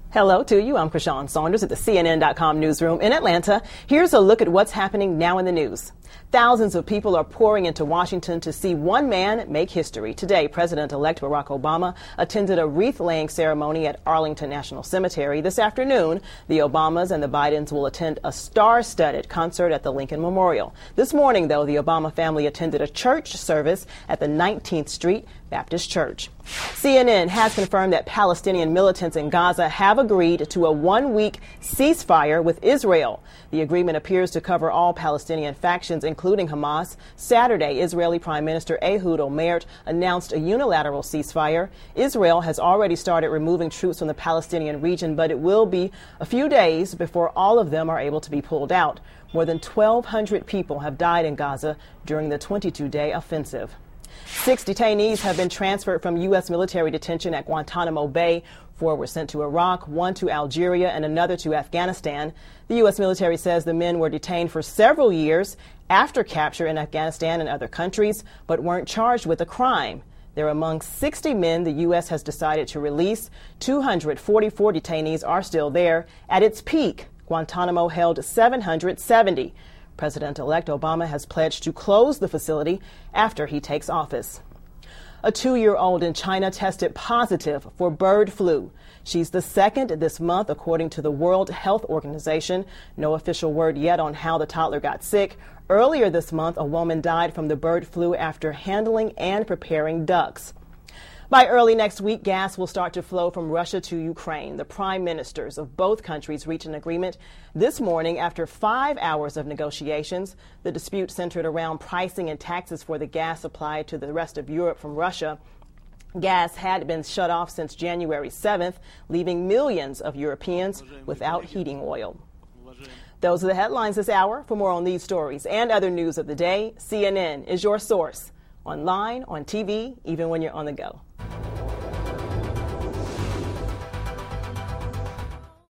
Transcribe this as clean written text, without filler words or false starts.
Hello to you. I'm Krishan Saunders at the CNN.com newsroom in Atlanta. Here's a look at what's happening now in the news. Thousands of people are pouring into Washington to see one man make history. Today, President-elect Barack Obama attended a wreath-laying ceremony at Arlington National Cemetery. This afternoon, the Obamas and the Bidens will attend a star-studded concert at the Lincoln Memorial. This morning, though, the Obama family attended a church service at the 19th Street Baptist Church. CNN has confirmed that Palestinian militants in Gaza have agreed to a one-week ceasefire with Israel. The agreement appears to cover all Palestinian factions, including Hamas. Saturday, Israeli Prime Minister Ehud Olmert announced a unilateral ceasefire. Israel has already started removing troops from the Palestinian region, but it will be a few days before all of them are able to be pulled out. More than 1,200 people have died in Gaza during the 22-day offensive. 6 detainees have been transferred from U.S. military detention at Guantanamo Bay. 4 were sent to Iraq, 1 to Algeria, and another to Afghanistan. The U.S. military says the men were detained for several years after capture in Afghanistan and other countries, but weren't charged with a crime. They're among 60 men the U.S. has decided to release. 244 detainees are still there. At its peak, Guantanamo held 770. President-elect Obama has pledged to close the facility after he takes office. A 2-year-old in China tested positive for bird flu. She's the second this month, according to the World Health Organization. No official word yet on how the toddler got sick. Earlier this month, a woman died from the bird flu after handling and preparing ducks. By early next week, gas will start to flow from Russia to Ukraine. The prime ministers of both countries reached an agreement this morning after 5 hours of negotiations. The dispute centered around pricing and taxes for the gas supplied to the rest of Europe from Russia. Gas had been shut off since January 7th, leaving millions of Europeans without heating oil. Those are the headlines this hour. For more on these stories and other news of the day, CNN is your source. Online, on TV, even when you're on the go.